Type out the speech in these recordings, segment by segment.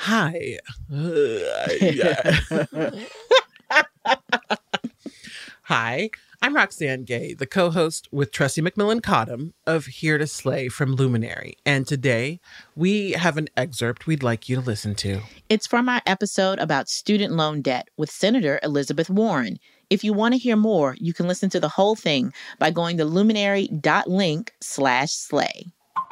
Hi. Hi, I'm Roxanne Gay, the co-host with Tressie McMillan Cottom of Here to Slay from Luminary. And today we have an excerpt we'd like you to listen to. It's from our episode about student loan debt with Senator Elizabeth Warren. If you want to hear more, you can listen to the whole thing by going to luminary.link/slay.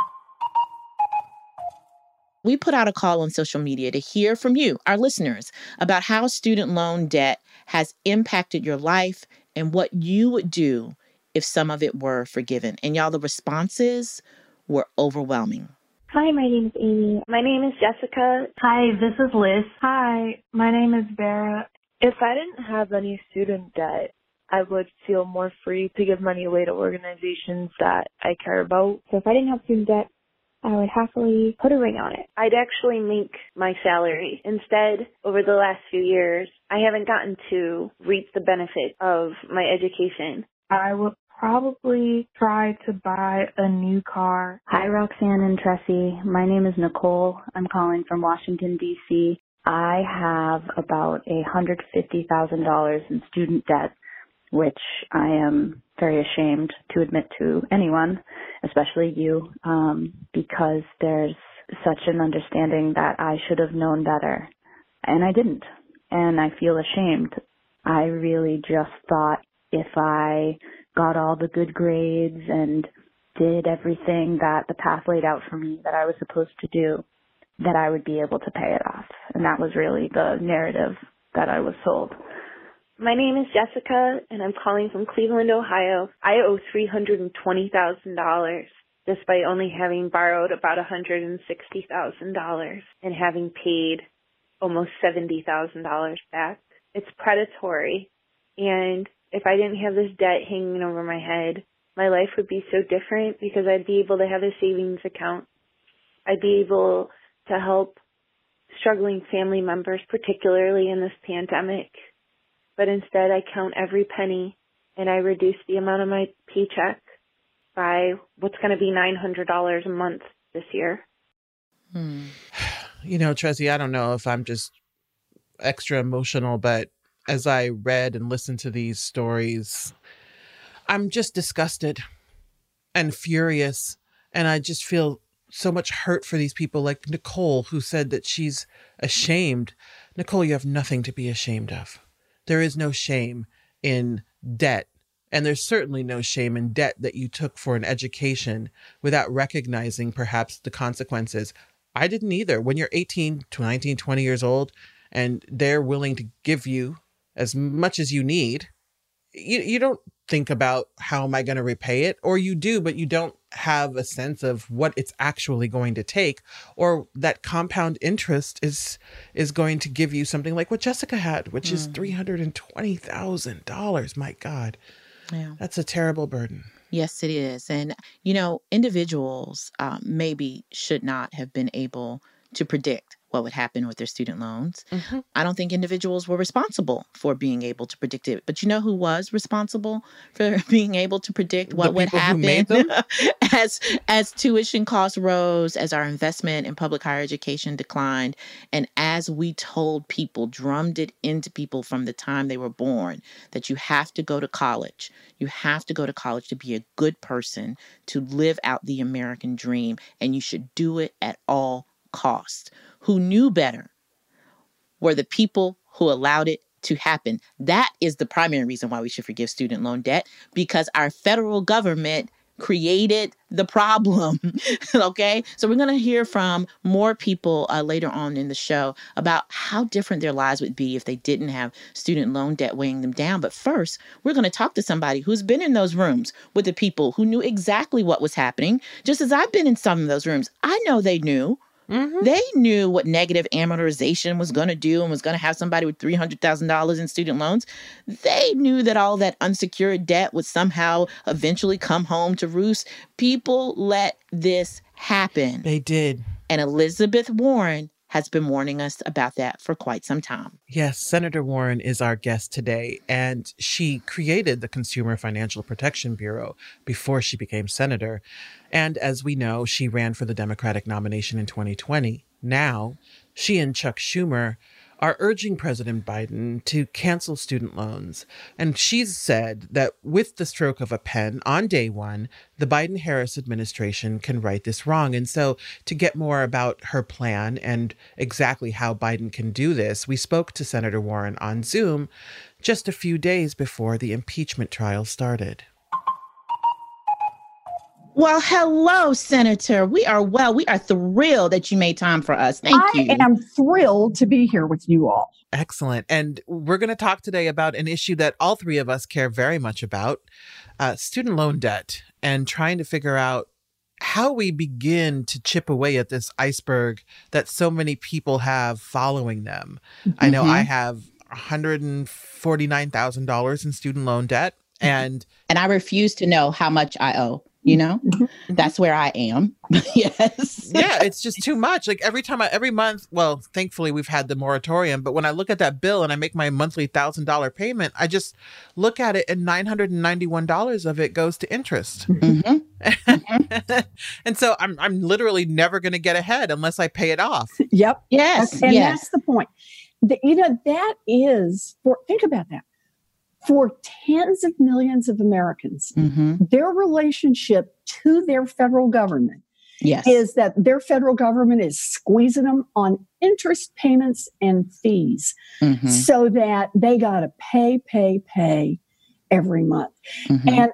We put out a call on social media to hear from you, our listeners, about how student loan debt has impacted your life and what you would do if some of it were forgiven. And y'all, the responses were overwhelming. Hi, my name is Amy. My name is Jessica. Hi, this is Liz. Hi, my name is Vera. If I didn't have any student debt, I would feel more free to give money away to organizations that I care about. So if I didn't have student debt, I would happily put a ring on it. I'd actually make my salary. Instead, over the last few years, I haven't gotten to reap the benefit of my education. I would probably try to buy a new car. Hi, Roxanne and Tressie. My name is Nicole. I'm calling from Washington, D.C. I have about $150,000 in student debt, which I am very ashamed to admit to anyone, especially you, because there's such an understanding that I should have known better, and I didn't, and I feel ashamed. I really just thought if I got all the good grades and did everything that the path laid out for me that I was supposed to do, that I would be able to pay it off, and that was really the narrative that I was sold. My name is Jessica, and I'm calling from Cleveland, Ohio. I owe $320,000, despite only having borrowed about $160,000 and having paid almost $70,000 back. It's predatory, and if I didn't have this debt hanging over my head, my life would be so different because I'd be able to have a savings account. I'd be able to help struggling family members, particularly in this pandemic. But instead, I count every penny, and I reduce the amount of my paycheck by what's going to be $900 a month this year. You know, Tressie, I don't know if I'm just extra emotional, but as I read and listened to these stories, I'm just disgusted and furious, and I just feel so much hurt for these people like Nicole, who said that she's ashamed. Nicole, you have nothing to be ashamed of. There is no shame in debt, and there's certainly no shame in debt that you took for an education without recognizing perhaps the consequences. I didn't either. When you're 18 to 19, 20 years old, and they're willing to give you as much as you need, you don't think about how am I going to repay it, or you do, but you don't have a sense of what it's actually going to take, or that compound interest is going to give you something like what Jessica had, which is $320,000. My God, that's a terrible burden. Yes, it is. And, you know, individuals maybe should not have been able to predict what would happen with their student loans. Mm-hmm. I don't think individuals were responsible for being able to predict it. But you know who was responsible for being able to predict what would happen as tuition costs rose, as our investment in public higher education declined, and as we told people, drummed it into people from the time they were born, that you have to go to college. You have to go to college to be a good person, to live out the American dream, and you should do it at all costs. Who knew better were the people who allowed it to happen. That is the primary reason why we should forgive student loan debt, because our federal government created the problem. Okay? So we're going to hear from more people later on in the show about how different their lives would be if they didn't have student loan debt weighing them down. But first, we're going to talk to somebody who's been in those rooms with the people who knew exactly what was happening. Just as I've been in some of those rooms, I know they knew. Mm-hmm. They knew what negative amortization was going to do and was going to have somebody with $300,000 in student loans. They knew that all that unsecured debt would somehow eventually come home to roost. People let this happen. They did. And Elizabeth Warren has been warning us about that for quite some time. Yes, Senator Warren is our guest today, and she created the Consumer Financial Protection Bureau before she became senator. And as we know, she ran for the Democratic nomination in 2020. Now, She and Chuck Schumer are urging President Biden to cancel student loans. And she's said that with the stroke of a pen on day one, the Biden-Harris administration can right this wrong. And so to get more about her plan and exactly how Biden can do this, we spoke to Senator Warren on Zoom just a few days before the impeachment trial started. Well, hello, Senator. We are thrilled that you made time for us. Thank you. I am thrilled to be here with you all. Excellent. And we're going to talk today about an issue that all three of us care very much about, student loan debt, and trying to figure out how we begin to chip away at this iceberg that so many people have following them. I know I have $149,000 in student loan debt, and I refuse to know how much I owe. You know, that's where I am. Yes. Yeah, it's just too much. Like every month, well, thankfully we've had the moratorium, but when I look at that bill and I make my monthly $1,000 payment, I just look at it and $991 of it goes to interest. And so I'm literally never going to get ahead unless I pay it off. Yep. Yes. And that's the point. That is, think about that. For tens of millions of Americans, their relationship to their federal government is that their federal government is squeezing them on interest payments and fees so that they got to pay every month. And,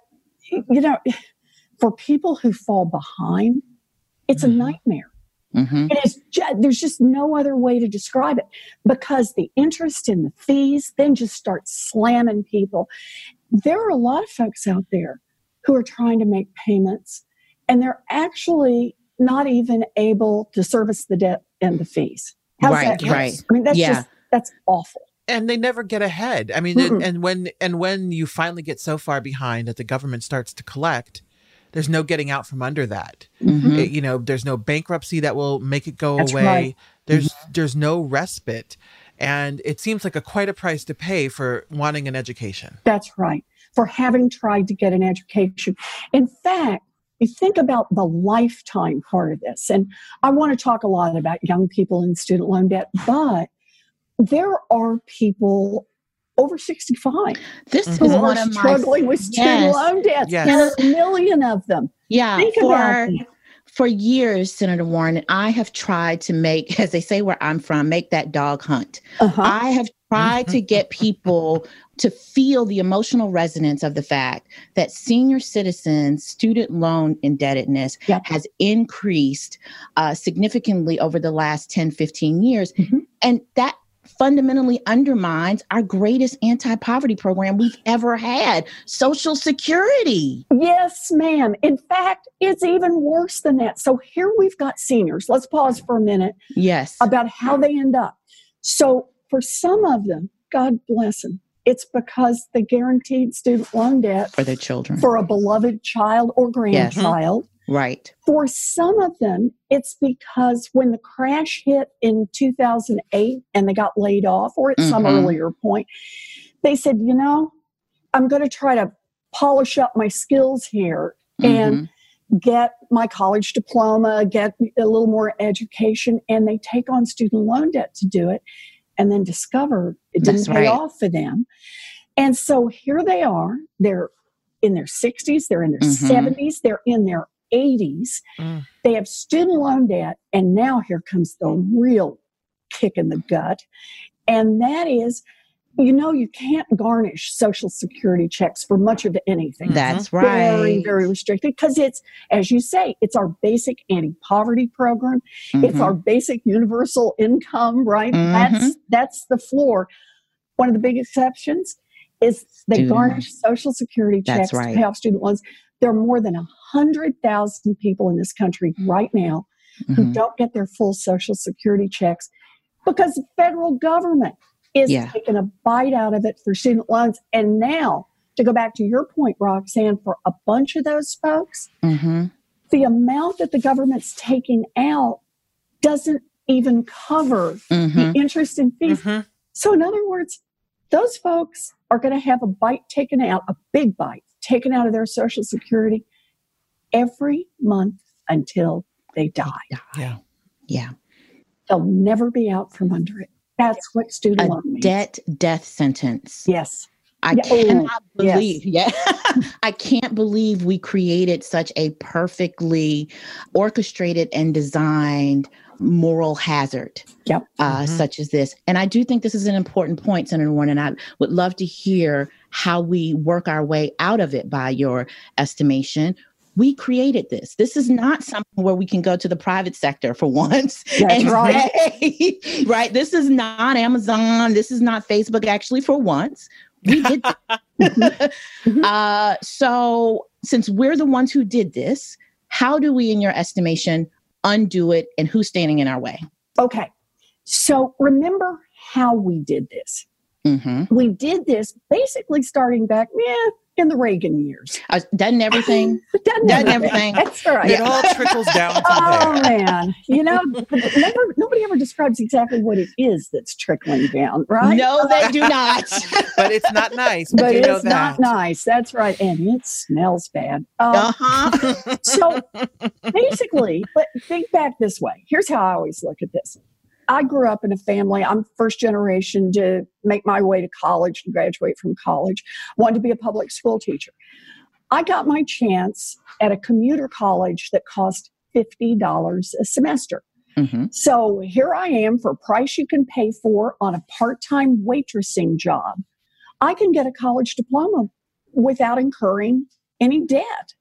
for people who fall behind, it's a nightmare. It is there's just no other way to describe it, because the interest in the fees then just starts slamming people. There are a lot of folks out there who are trying to make payments, and they're actually not even able to service the debt and the fees. How's that? Right. I mean, that's awful. And they never get ahead. I mean, and when you finally get so far behind that the government starts to collect, there's no getting out from under that. There's no bankruptcy that will make it go away. Right. There's no respite. And it seems like quite a price to pay for wanting an education. That's right. For having tried to get an education. In fact, you think about the lifetime part of this. And I want to talk a lot about young people in student loan debt, but there are people over 65. This is who one are of struggling with student loan debts. Yes. There's a million of them. Yeah. Think about them. For years, Senator Warren, I have tried to make, as they say where I'm from, make that dog hunt. I have tried to get people to feel the emotional resonance of the fact that senior citizens' student loan indebtedness has increased significantly over the last 10, 15 years. And that fundamentally undermines our greatest anti-poverty program we've ever had, Social Security. Yes, ma'am. In fact, it's even worse than that. So here we've got seniors. Let's pause for a minute. Yes. About how they end up. So for some of them, God bless them, it's because they guaranteed student loan debt for their children, for a beloved child or grandchild. Right. For some of them, it's because when the crash hit in 2008 and they got laid off, or at some earlier point, they said, I'm going to try to polish up my skills here and get my college diploma, get a little more education, and they take on student loan debt to do it, and then discover it didn't pay off for them. And so here they are. They're in their 60s, they're in their 70s, they're in their 80s. They have student loan debt, and now here comes the real kick in the gut. And that is, you can't garnish Social Security checks for much of anything. That's right. Very, very restricted, because it's, as you say, it's our basic anti-poverty program. It's our basic universal income, right? That's the floor. One of the big exceptions is they garnish Social Security checks to pay off student loans. There are more than 100,000 people in this country right now who don't get their full Social Security checks because the federal government is taking a bite out of it for student loans. And now, to go back to your point, Roxanne, for a bunch of those folks, the amount that the government's taking out doesn't even cover the interest and fees. So in other words, those folks are going to have a bite taken out, a big bite taken out of their Social Security every month until they die. Yeah. they'll never be out from under it. That's what student loan means. Death sentence. Yes. I cannot believe, I can't believe we created such a perfectly orchestrated and designed moral hazard, such as this. And I do think this is an important point, Senator Warren, and I would love to hear how we work our way out of it by your estimation. We created this. This is not something where we can go to the private sector for once. That's right. Say, right. This is not Amazon. This is not Facebook. Actually, for once, we did that. So since we're the ones who did this, how do we, in your estimation, undo it, and who's standing in our way? Okay. So remember how we did this. We did this basically starting back in the Reagan years. Done everything. Done everything. That's right. It all trickles down to Oh, there. man. You know, nobody ever describes exactly what it is that's trickling down, right? No, they do not. But it's not nice. But you know it's that. not nice. That's right. And it smells bad. So basically, but think back this way. Here's how I always look at this. I grew up in a family. I'm first generation to make my way to college and graduate from college. Wanted to be a public school teacher. I got my chance at a commuter college that cost $50 a semester. So here I am for a price you can pay for on a part-time waitressing job. I can get a college diploma without incurring any debt.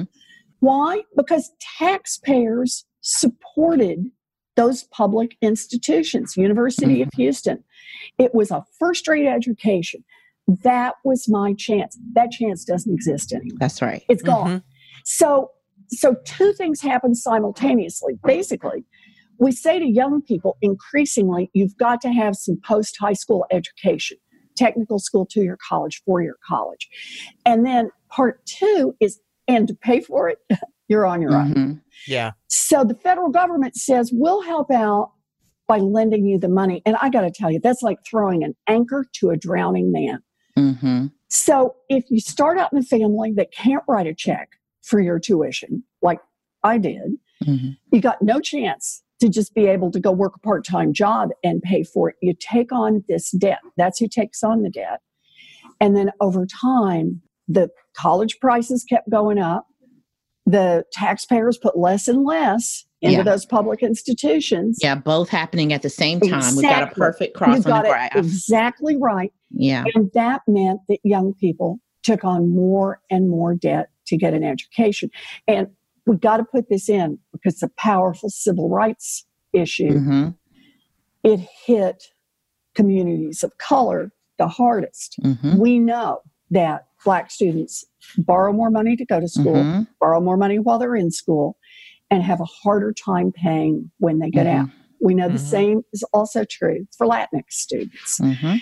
Why? Because taxpayers supported those public institutions, University of Houston. It was a first-rate education. That was my chance. That chance doesn't exist anymore. That's right. It's gone. So two things happen simultaneously. Basically, we say to young people, increasingly, you've got to have some post-high school education, technical school, 2-year college, 4-year college. And then part two is, and to pay for it, you're on your own. Yeah. So the federal government says, we'll help out by lending you the money. And I got to tell you, that's like throwing an anchor to a drowning man. So if you start out in a family that can't write a check for your tuition, like I did, you got no chance to just be able to go work a part-time job and pay for it. You take on this debt. That's who takes on the debt. And then over time, the college prices kept going up. The taxpayers put less and less into those public institutions. Yeah, both happening at the same time. Exactly. We've got a perfect cross on the graph. Exactly right. Yeah. And that meant that young people took on more and more debt to get an education. And we've got to put this in because it's a powerful civil rights issue. It hit communities of color the hardest. We know that Black students borrow more money to go to school, borrow more money while they're in school, and have a harder time paying when they get out. We know the same is also true for Latinx students.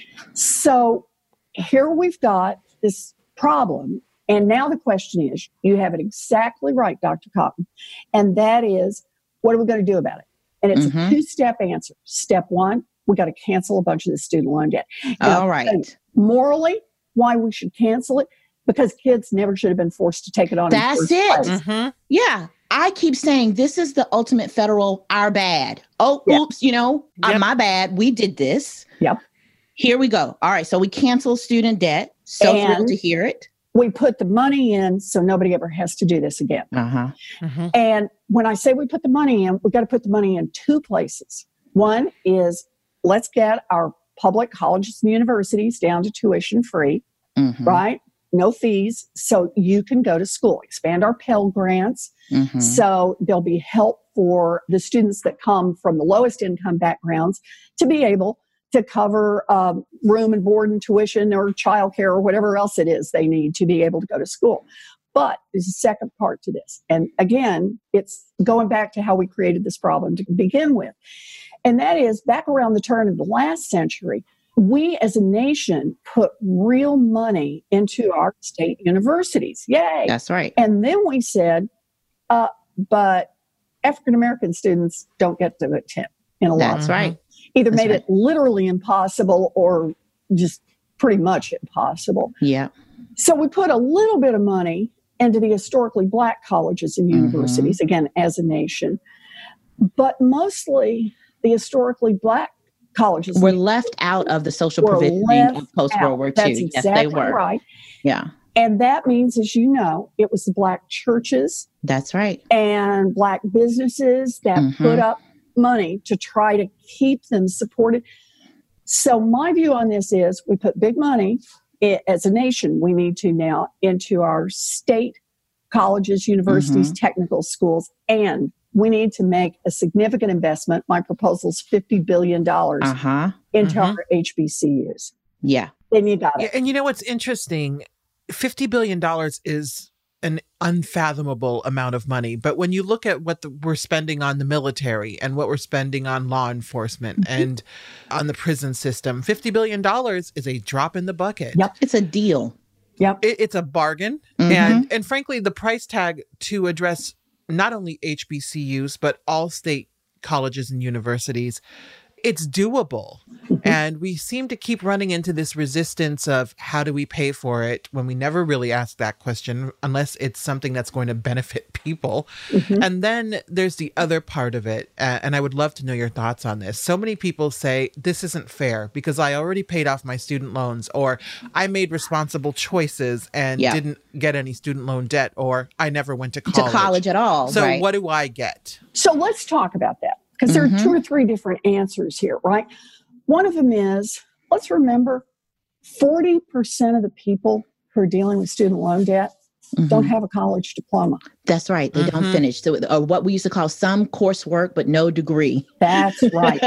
So here we've got this problem. And now the question is, you have it exactly right, Dr. Cotton. And that is, what are we going to do about it? And it's a 2-step answer. Step one, we got to cancel a bunch of the student loan debt. Now, all right. Morally, why we should cancel it? Because kids never should have been forced to take it on. That's it. Yeah. I keep saying this is the ultimate federal, our bad. Oh, oops, my bad. We did this. Here we go. All right. So we cancel student debt. So thrilled to hear it. We put the money in so nobody ever has to do this again. And when I say we put the money in, we've got to put the money in 2 places. One is let's get our public colleges and universities down to tuition free, right? No fees, so you can go to school. Expand our Pell Grants, so there'll be help for the students that come from the lowest income backgrounds to be able to cover room and board and tuition or childcare or whatever else it is they need to be able to go to school. But there's a second part to this. And again, it's going back to how we created this problem to begin with. And that is back around the turn of the last century, we as a nation put real money into our state universities. Yay. That's right. And then we said, but African-American students don't get to attend in a lot. That's right. Either made it literally impossible or just pretty much impossible. Yeah. So we put a little bit of money into the historically Black colleges and universities, again, as a nation. But mostly the historically Black colleges were left out of the social provisioning of post-World War II. That's exactly yes, they were. Right. Yeah. And that means, as you know, it was the Black churches. That's right. And Black businesses that put up money to try to keep them supported. So my view on this is we put big money as a nation, we need to now into our state colleges, universities, technical schools, and we need to make a significant investment. My proposal is $50 billion into our HBCUs. Yeah. Then you got it. And you know what's interesting? $50 billion is an unfathomable amount of money. But when you look at what we're spending on the military and what we're spending on law enforcement and on the prison system, $50 billion is a drop in the bucket. Yep. It's a deal. Yep. It's a bargain. And frankly, the price tag to address not only HBCUs, but all state colleges and universities, it's doable. And we seem to keep running into this resistance of how do we pay for it when we never really ask that question unless it's something that's going to benefit people. And then there's the other part of it. And I would love to know your thoughts on this. So many people say this isn't fair because I already paid off my student loans, or I made responsible choices and didn't get any student loan debt, or I never went to college at all. So what do I get? So let's talk about that. Because there are 2 or 3 different answers here, right? One of them is, let's remember, 40% of the people who are dealing with student loan debt don't have a college diploma. That's right. They don't finish. So, what we used to call some coursework, but no degree. That's right.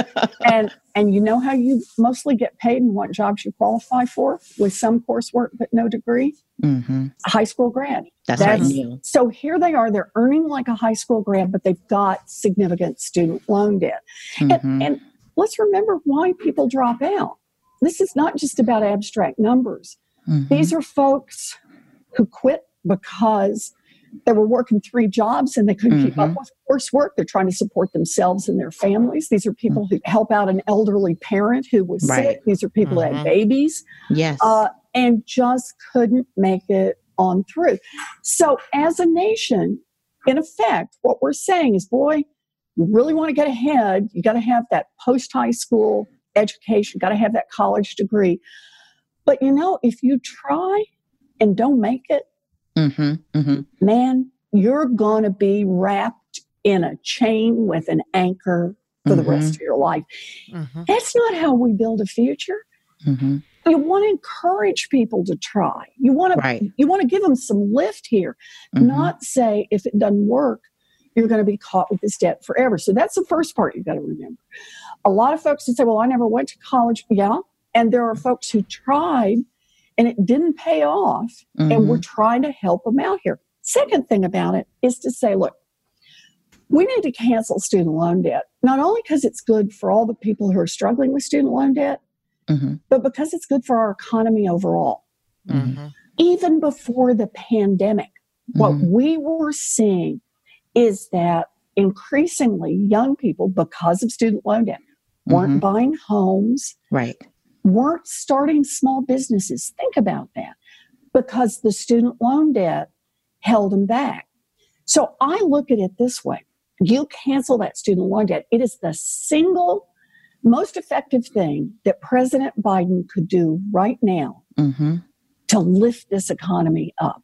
And you know how you mostly get paid and what jobs you qualify for with some coursework, but no degree? A high school grad. That's right. So here they are. They're earning like a high school grad, but they've got significant student loan debt. And let's remember why people drop out. This is not just about abstract numbers. These are folks who quit because they were working 3 jobs and they couldn't keep up with coursework. They're trying to support themselves and their families. These are people who help out an elderly parent who was sick. These are people who had babies. Yes. And just couldn't make it on through. So as a nation, in effect, what we're saying is, boy, you really want to get ahead. You got to have that post-high school education, got to have that college degree. But you know, if you try and don't make it, man, you're going to be wrapped in a chain with an anchor for the rest of your life. That's not how we build a future. You want to encourage people to try. You want to give them some lift here, not say if it doesn't work, you're going to be caught with this debt forever. So that's the first part you've got to remember. A lot of folks that say, well, I never went to college. Yeah. And there are folks who tried and it didn't pay off, and we're trying to help them out here. Second thing about it is to say, look, we need to cancel student loan debt, not only because it's good for all the people who are struggling with student loan debt, but because it's good for our economy overall. Even before the pandemic, what we were seeing is that increasingly young people, because of student loan debt, weren't buying homes, weren't starting small businesses. Think about that, because the student loan debt held them back. So I look at it this way. You cancel that student loan debt. It is the single most effective thing that President Biden could do right now to lift this economy up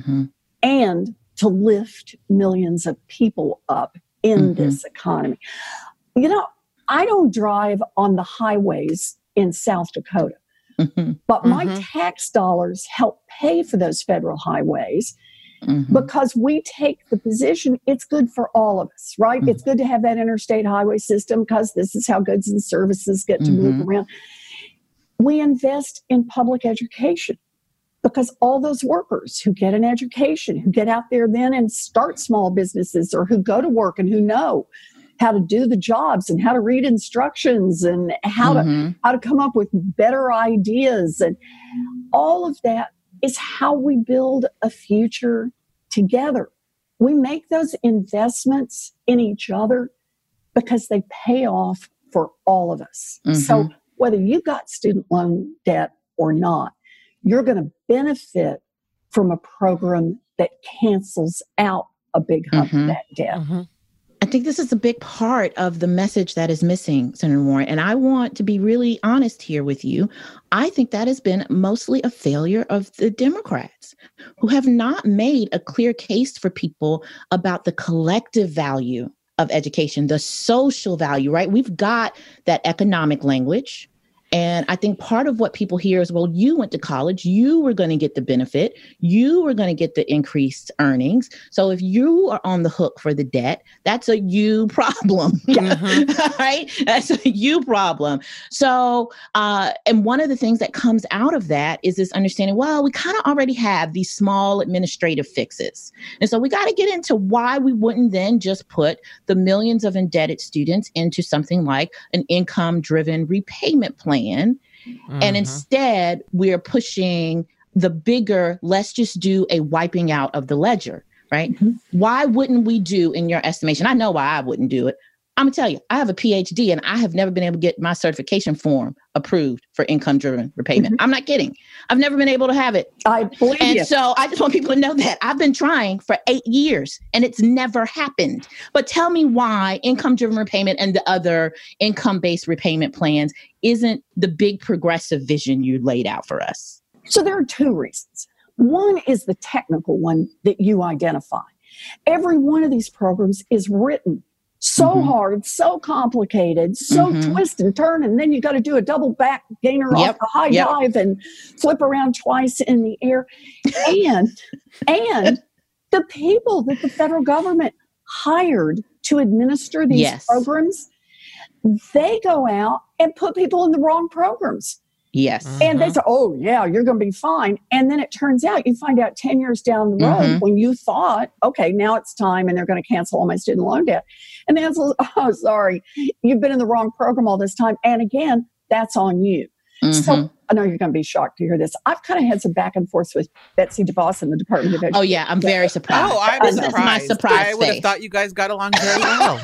and to lift millions of people up in this economy. You know, I don't drive on the highways in South Dakota, but my tax dollars help pay for those federal highways because we take the position it's good for all of us, right? It's good to have that interstate highway system because this is how goods and services get to move around. We invest in public education because all those workers who get an education, who get out there then and start small businesses, or who go to work and who know how to do the jobs and how to read instructions and how to come up with better ideas, and all of that is how we build a future together. We make those investments in each other because they pay off for all of us. So whether you got student loan debt or not, you're going to benefit from a program that cancels out a big hunk of that debt. I think this is a big part of the message that is missing, Senator Warren. And I want to be really honest here with you. I think that has been mostly a failure of the Democrats, who have not made a clear case for people about the collective value of education, the social value, right? We've got that economic language. And I think part of what people hear is, well, you went to college, you were going to get the benefit, you were going to get the increased earnings. So if you are on the hook for the debt, that's a you problem, right? That's a you problem. So, and one of the things that comes out of that is this understanding, well, we kind of already have these small administrative fixes. And so we got to get into why we wouldn't then just put the millions of indebted students into something like an income-driven repayment plan. And instead, we're pushing the bigger, let's just do a wiping out of the ledger, right? Why wouldn't we do, in your estimation? I know why I wouldn't do it. I'm going to tell you, I have a PhD and I have never been able to get my certification form approved for income-driven repayment. I'm not kidding. I've never been able to have it. I believe you. So I just want people to know that I've been trying for 8 years and it's never happened. But tell me why income-driven repayment and the other income-based repayment plans isn't the big progressive vision you laid out for us. So there are two reasons. One is the technical one that you identify. Every one of these programs is written so hard, so complicated, so twist and turn, and then you got to do a double back gainer off the high dive and flip around twice in the air. And the people that the federal government hired to administer these programs, they go out and put people in the wrong programs. Yes. And they say, oh, yeah, you're going to be fine. And then it turns out you find out 10 years down the road when you thought, okay, now it's time and they're going to cancel all my student loan debt. And the answer is, oh, sorry, you've been in the wrong program all this time. And again, that's on you. So I know you're going to be shocked to hear this. I've kind of had some back and forth with Betsy DeVos in the Department of Education. Oh, yeah. I'm very surprised. Oh, I'm surprised. My surprise I would have thought you guys got along very well.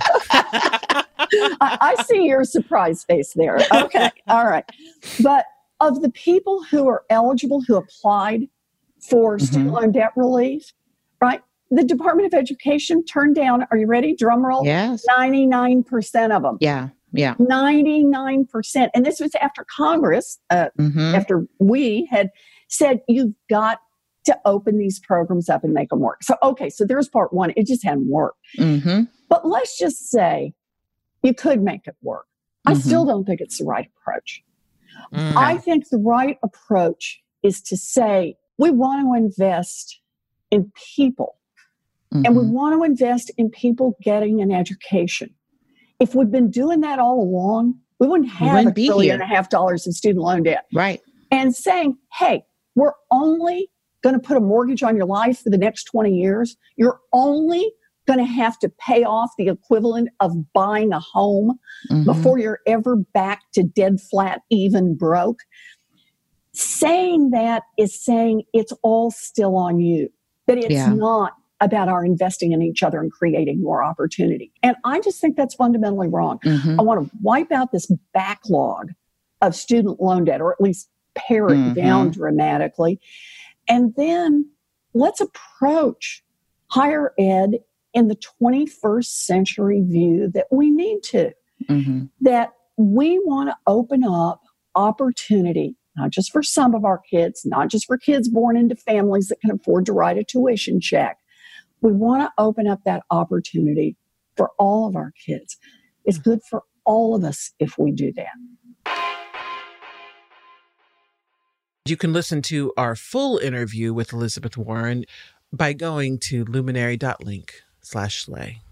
I see your surprise face there. Okay. All right. But of the people who are eligible, who applied for student loan debt relief, right? The Department of Education turned down, are you ready? Drum roll. Yes. 99% of them. Yeah. 99%. And this was after Congress, after we had said, you've got to open these programs up and make them work. So, okay, so there's part one. It just hadn't worked. But let's just say you could make it work. I still don't think it's the right approach. I think the right approach is to say, we want to invest in people. And we want to invest in people getting an education. If we'd been doing that all along, we wouldn't have $1.5 trillion of student loan debt. Right. And saying, hey, we're only going to put a mortgage on your life for the next 20 years. You're only going to have to pay off the equivalent of buying a home before you're ever back to dead flat, even broke. Saying that is saying it's all still on you, that it's not about our investing in each other and creating more opportunity. And I just think that's fundamentally wrong. I want to wipe out this backlog of student loan debt, or at least pare it down dramatically. And then let's approach higher ed in the 21st century view that we need to, that we want to open up opportunity, not just for some of our kids, not just for kids born into families that can afford to write a tuition check. We want to open up that opportunity for all of our kids. It's good for all of us if we do that. You can listen to our full interview with Elizabeth Warren by going to luminary.link/slay.